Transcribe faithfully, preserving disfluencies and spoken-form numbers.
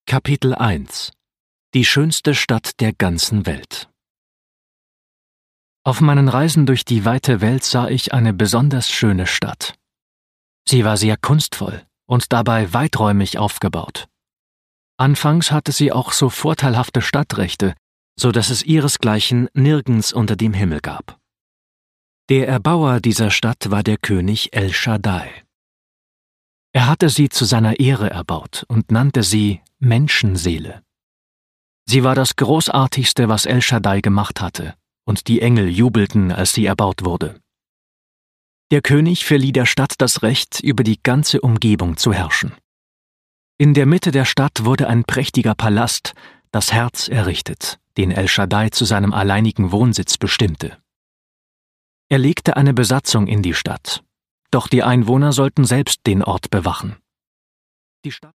Kapitel eins Die schönste Stadt der ganzen Welt. Auf meinen Reisen durch die weite Welt sah ich eine besonders schöne Stadt. Sie war sehr kunstvoll und dabei weiträumig aufgebaut. Anfangs hatte sie auch so vorteilhafte Stadtrechte, so dass es ihresgleichen nirgends unter dem Himmel gab. Der Erbauer dieser Stadt war der König El Shaddai. Er hatte sie zu seiner Ehre erbaut und nannte sie Menschenseele. Sie war das Großartigste, was El Shaddai gemacht hatte, und die Engel jubelten, als sie erbaut wurde. Der König verlieh der Stadt das Recht, über die ganze Umgebung zu herrschen. In der Mitte der Stadt wurde ein prächtiger Palast, das Herz, errichtet, den El Shaddai zu seinem alleinigen Wohnsitz bestimmte. Er legte eine Besatzung in die Stadt, doch die Einwohner sollten selbst den Ort bewachen. Die Stadt